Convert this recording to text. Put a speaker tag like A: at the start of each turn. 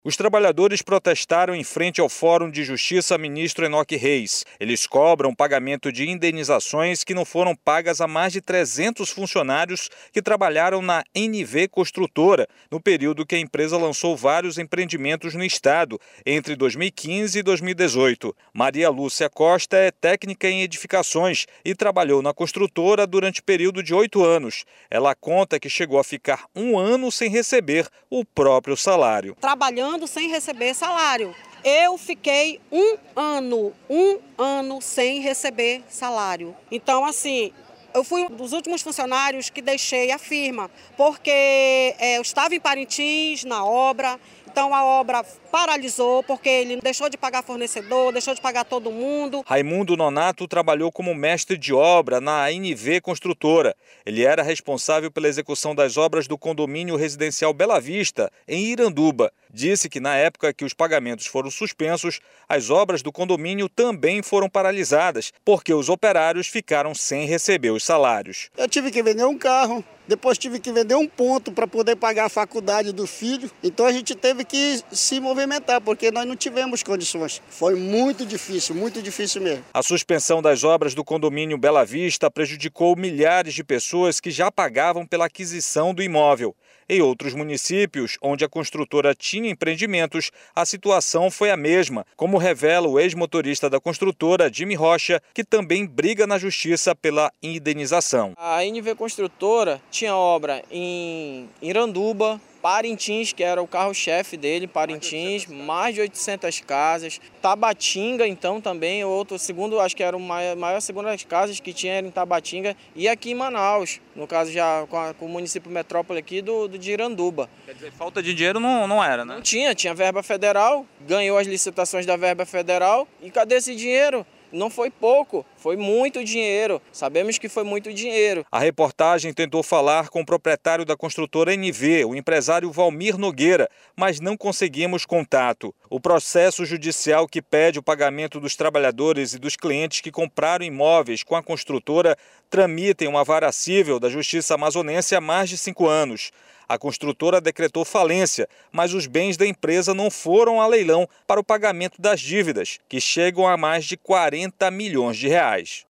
A: Os trabalhadores protestaram em frente ao Fórum de Justiça Ministro Enoque Reis. Eles cobram pagamento de indenizações que não foram pagas a mais de 300 funcionários que trabalharam na NV Construtora, no período que a empresa lançou vários empreendimentos no estado, entre 2015 e 2018. Maria Lúcia Costa é técnica em edificações e trabalhou na construtora durante período de 8 anos. Ela conta que chegou a ficar 1 ano sem receber o próprio salário.
B: Trabalhando sem receber salário. Eu fiquei um ano sem receber salário. Então, assim, eu fui um dos últimos funcionários que deixei a firma, porque eu estava em Parintins, na obra. Então a obra paralisou porque ele deixou de pagar fornecedor, deixou de pagar todo mundo.
A: Raimundo Nonato trabalhou como mestre de obra na ANV Construtora. Ele era responsável pela execução das obras do condomínio residencial Bela Vista, em Iranduba. Disse que na época que os pagamentos foram suspensos, as obras do condomínio também foram paralisadas, porque os operários ficaram sem receber os salários.
C: Eu tive que vender um carro. Depois tive que vender um ponto para poder pagar a faculdade do filho. Então a gente teve que se movimentar, porque nós não tivemos condições. Foi muito difícil mesmo.
A: A suspensão das obras do condomínio Bela Vista prejudicou milhares de pessoas que já pagavam pela aquisição do imóvel. Em outros municípios, onde a construtora tinha empreendimentos, a situação foi a mesma, como revela o ex-motorista da construtora, Jimmy Rocha, que também briga na justiça pela indenização.
D: A NV Construtora tinha obra em Iranduba, Parintins, que era o carro-chefe dele, Parintins, mais de 800 casas. Tabatinga, então, também, outro segundo, acho que era o maior segundo das casas que tinha era em Tabatinga. E aqui em Manaus, no caso já com o município metrópole aqui de Iranduba.
A: Quer dizer, falta de dinheiro não era, né?
D: Não tinha verba federal, ganhou as licitações da verba federal. E cadê esse dinheiro? Não foi pouco, foi muito dinheiro. Sabemos que foi muito dinheiro.
A: A reportagem tentou falar com o proprietário da construtora NV, o empresário Valmir Nogueira, mas não conseguimos contato. O processo judicial que pede o pagamento dos trabalhadores e dos clientes que compraram imóveis com a construtora tramita em uma vara cível da Justiça Amazonense há mais de 5 anos. A construtora decretou falência, mas os bens da empresa não foram a leilão para o pagamento das dívidas, que chegam a mais de 40 milhões de reais.